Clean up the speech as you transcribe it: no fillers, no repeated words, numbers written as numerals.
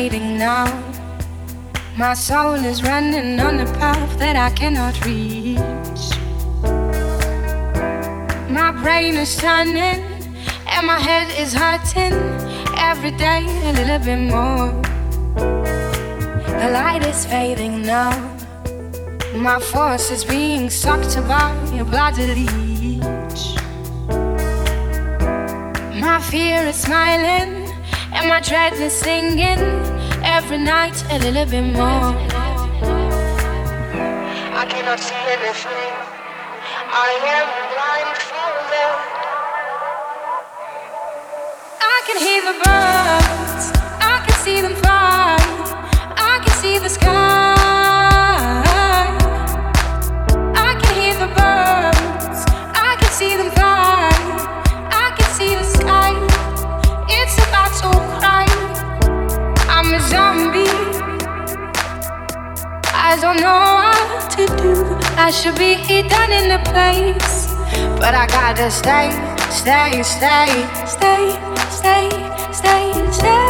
fading now. My soul is running on a path that I cannot reach. My brain is turning and my head is hurting. Every day a little bit more. The light is fading now. My force is being sucked by a bloody leech. My fear is smiling and my dread is singing. Every night a little bit more. I cannot see anything. I am blindfolded. I can hear the birds. I can see them fly. I can see the sky. I can hear the birds. I can see them fly. I can see the sky. It's about to cry. I'm a zombie. I don't know what to do. I should be done in a place, but I gotta stay, stay, stay, stay, stay, stay, stay.